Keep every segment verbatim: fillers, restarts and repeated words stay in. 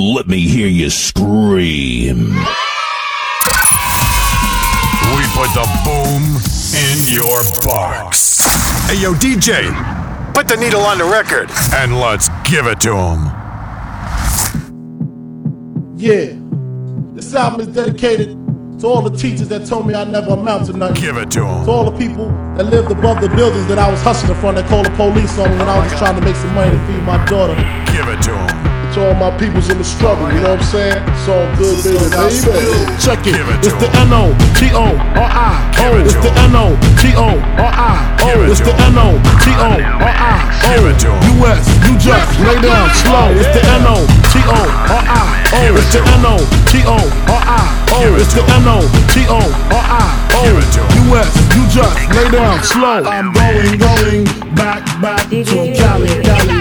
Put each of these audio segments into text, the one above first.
Let me hear you scream. We put the boom in your box. Hey, yo, D J, put the needle on the record and let's give it to him. Yeah, this album is dedicated to all the teachers that told me I never amount to nothing. Give it to him. To all the people that lived above the buildings that I was hustling from, that called the police on me when I was just trying to make some money to feed my daughter. Give it to him. To all my peoples in the struggle, you know what I'm saying? It's all good, baby, baby. Check it, it's the N O T O R I O. It's the N O T O R I O. It's the N O T O R I O. U S, you just lay down slow. It's the N O T O R I O. It's the N O T O R I O. It's the N O T O R I O. U S, you just lay down slow. I'm going, going back, back to Cali, Cali.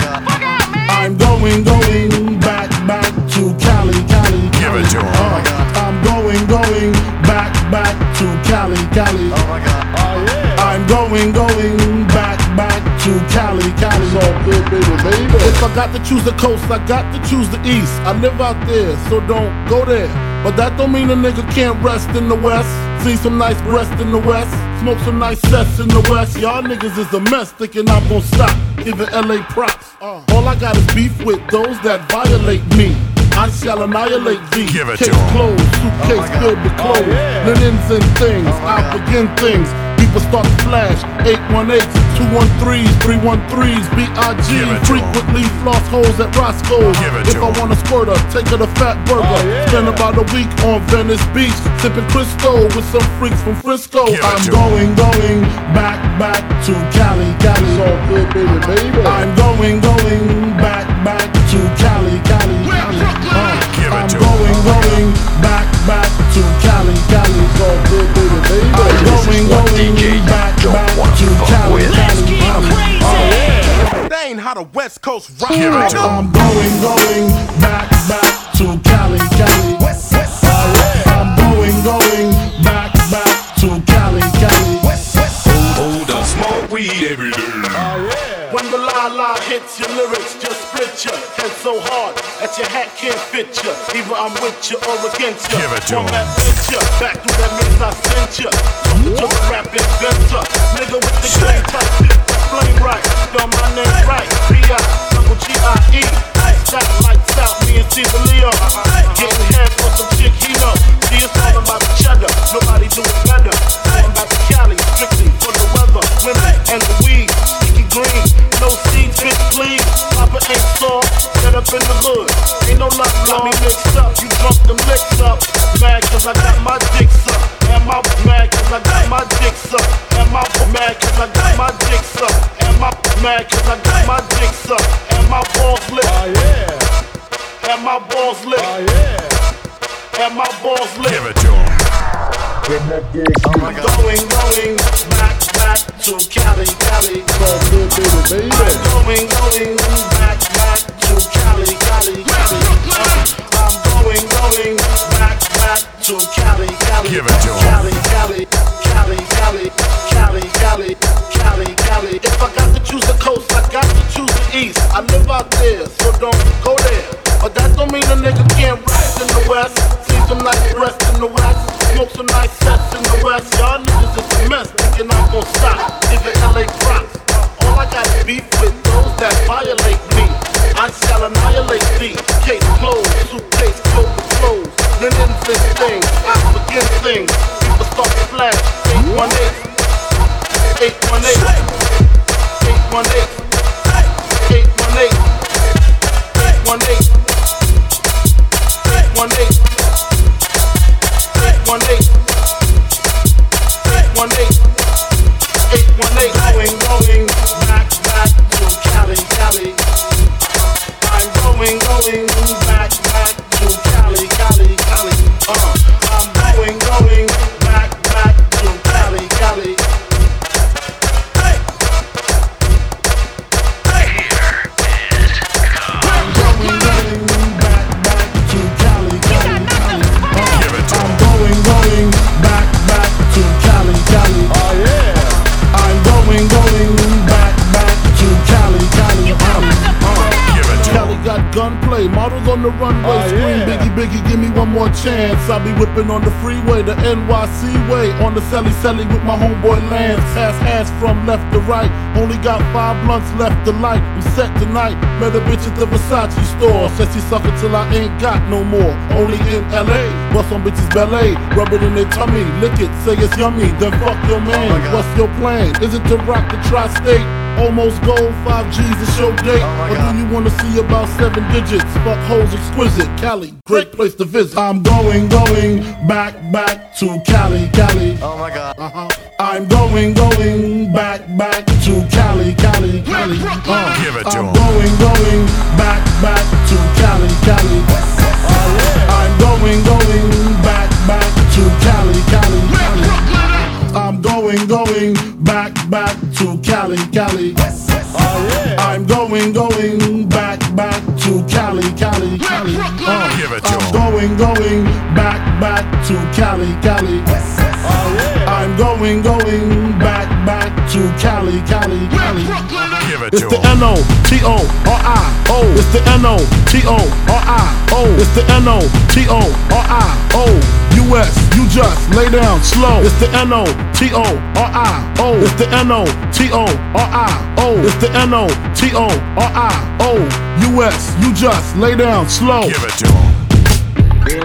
I'm going, going back, back to Cali, Cali. Give it to him. Uh, I'm going, going back, back to Cali, Cali. Oh my God. Oh yeah. I'm going, going back, back to Cali, Cali. It's all good, baby, baby. If I got to choose the coast, I got to choose the east. I live out there, so don't go there. But that don't mean a nigga can't rest in the west. See some nice breasts in the west. Smoke some nice sets in the west. Y'all niggas is a mess, thinking I'm gon' stop. Giving L A props. Uh, all I got is beef with those that violate me. I shall annihilate thee. Give it Case to 'em. closed, suitcase Oh filled with clothes. Oh, yeah. Linens and things, I begin things. People start to flash. eight one eight, two one threes, three one threes, B I G. Give it to 'em. Frequently floss holes at Roscoe's. Give it If to I 'em. want a squirter, take her to Fat Burger. Oh, yeah. Spend about a week on Venice Beach, sipping Crisco with some freaks from Frisco. Give it I'm to 'em. going, going back, back to Cali, Cali. It's all good, baby, baby. I'm going, going back, back to Cali, Cali, Cali. Uh, Give it I'm to 'em. going, going back, back to Cali, Cali. It's all good, baby, baby. I'm going, going back, back to Cali, Cali, Cali. Uh, That ain't how the West Coast rock. Give it to 'em. I'm going, going back, back to Cali, Cali. West, west, I'm going, going back, back to Cali, Cali. west, west. Hold up, smoke weed every day. When the la la hits your lyrics, just split your head so hard that your hat can't fit you. Either I'm with you or against you. Give it to From 'em. that venture, back through that mix I sent you. Talking to the rap inventor, nigga with the green type shit. Flame right, know my name right. B I double G I E. Shot lights out, me and Caesar Leo. Getting head for some chick he know. See, it's all about the cheddar. Nobody do it better. Going back to Cali, strictly for the weather, women, and the weed. Sticky green, no seeds, bitch, please. Papa ain't soft, set up in the hood. Ain't no luck, got me mixed up. You drunk them licks up. Mad cause I got my dicks up. Am I mad cause I got my dicks up? Am I mad cause I got my dicks up? Am I mad cause I got my dicks up? Am my balls lit? Oh yeah. Am my balls lit? Oh yeah. Am my balls lit? Give it to 'em. Oh my God. Going, going back, back to Cali, Cali. I'm going, going back, back to Cali, Cali, Cali. I'm going, going back, back to Cali, Cali. Give it to 'em. Cali, Cali, Cali, Cali, Cali, Cali, Cali, Cali. If I got to choose the coast, I got to choose the east. I live out there, so don't go there. But that don't mean a nigga can't rest in the west. See some nice breasts in the west. Smoke some nice sets in the west. Y'all niggas is a mess, thinking I'm gon' stop. Giving L A props. All I got is beef with those that violate me. I shall annihilate thee. Case closed, suitcase filled with clothes. Linens and things, I begin things. People start to flash. eight one eight, eight one eight, eight one eight, eight one eight, eight one eight, eight one eight, eight one eight, eight one eight, eight one eight. Going, going back, back to Cali, Cali. I'm going, going back, back to Cali, Cali, Cali. Uh, I'm going, going back, back to Cali, Cali. I'm going, going back, back to Cali, Cali, Cali. Uh, Give it to I'm 'em. going, going back, back to Cali, Cali. Oh yeah. I'm going, going back, back to Cali, Cali, Cali. Uh, Give it to 'em. Cali got gunplay, models on the runway, Oh, scream yeah. Biggie, Biggie, give me one more chance. I'll be whipping on the freeway, the N Y C way, on the celly celly with my homeboy Lance. Pass ass from left to right, only got five blunts left to light. I'm set tonight, met a bitch at the Versace store. Said she suck it till I ain't got no more. Only in L A, bust on bitches ballet, rub it in their tummy, lick it, say it's yummy, then fuck your man. Oh What's your plan? Is it to rock the tri-state? Almost gold, five G's a show date. Oh or do you wanna see about seven digits? Fuck hoes exquisite, Cali, great place to visit. I'm going, going back, back to Cali, Cali. Oh my god. Uh-huh. I'm going, going back, back to Cali, Cali, Cali. Uh, Give it to I'm him. going, going back, back to Cali, Cali. I'm going, going back, back to Cali, Cali, Cali. I'm going, going back, back to Cali, Cali. I'm going, going back, back to Cali, Cali, Cali. Uh, Give it to I'm him. going, going back, back to Cali, Cali. I'm going, going back, back to Cali, Cali, Cali. Give it It's to the him. N O T O R I O. It's the N O T O R I O. It's the N O T O R I O. U S, you just lay down slow. It's the N O T O R I O. It's the N O T O R I O. It's the N O T O R I O. U S, you just lay down slow. Give it to him.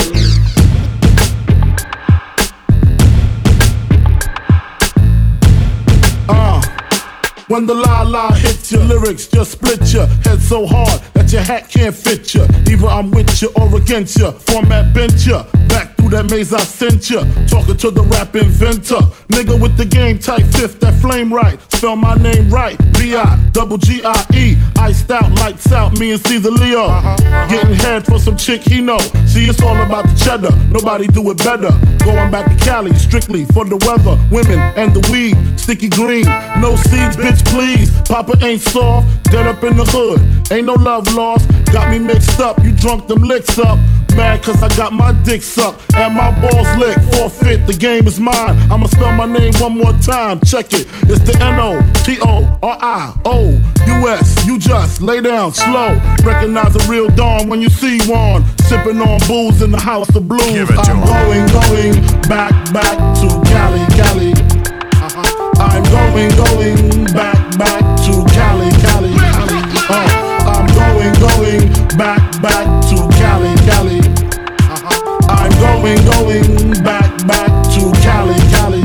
Uh, when the la la hits your lyrics, just split your head so hard that your hat can't fit you. Either I'm with you or against you. Format bent you. Back through that maze I sent you. Talking to the rap inventor. Nigga with the game type fifth, that flame right. Spell my name right. B I double G I E. Iced out, lights out, me and Caesar Leo. Getting head for some chick he know. See, it's all about the cheddar. Nobody do it better. Going back to Cali, strictly for the weather. Women and the weed, sticky green. No seeds, bitch, please. Papa ain't soft, dead up in the hood. Ain't no love lost. Got me mixed up, you drunk them licks up. Mad cause I got my dick sucked and my balls licked. Forfeit, the game is mine. I'ma spell my name one more time. Check it. It's the N O T O R I O U S. You just lay down slow. Recognize a real dawn when you see one. Sipping on booze in the house of blues. Give it to I'm him. going, going back, back to Cali, Cali. Uh-huh. I'm going, going back, back to Cali, Cali, Cali. Uh, I'm going, going back, back to Cali, Cali. Uh-huh. I'm going, going back, back to Cali, Cali.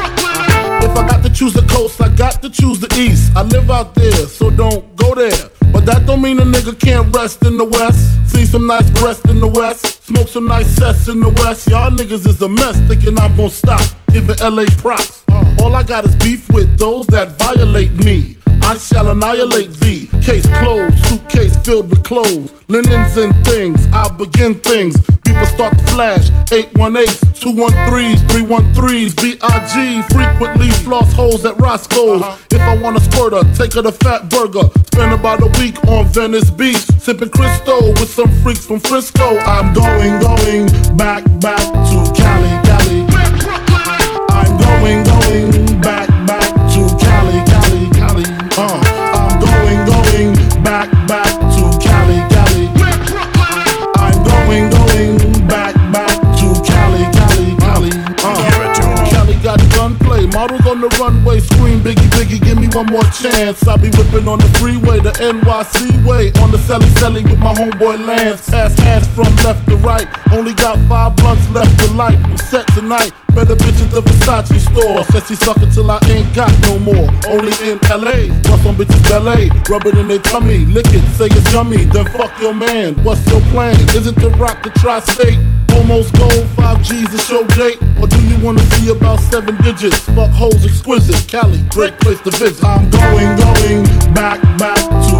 If I got to choose the coast, I got to choose the east. I live out there, so don't go there. But that don't mean a nigga can't rest in the west. See some nice breasts in the west. Smoke some nice sets in the west. Y'all niggas is a mess, thinking I'm gon' stop. Giving L A props. All I got is beef with those that violate me. I shall annihilate thee. Case closed, suitcase filled with clothes, linens and things. I'll begin things. People start to flash. eight one eight, two one threes, three one threes, B I G. Frequently floss holes at Roscoe's. If I want a squirter, take her to Fat Burger. Spend about a week on Venice Beach, sipping Cristo with some freaks from Frisco. I'm going, going back, back to Cali, Cali. I'm going, going back, back to Cali, Cali, Cali. Uh, I'm going, going back, back to Cali, Cali. I'm going, going back, back to Cali, Cali, Cali. Uh, Give it to him. Cali got gunplay, models on the runway, scream Biggie, Biggie, give me one more chance. I'll be whipping on the freeway, the N Y C way, on the celly celly with my homeboy Lance. Ass ass from left to right, only got five blunts left to light. I'm set tonight, better bitch at the Versace store. Said she suck it till I ain't got no more. Only in L A, bust on bitches ballet, rub it in their tummy, lick it, say it's yummy, then fuck your man. What's your plan? Is it to rock the tri-state? Almost gold, five G's a show date? Or do you wanna see about seven digits? Fuck hoes exquisite, Cali, great place to visit. I'm going, going back, back to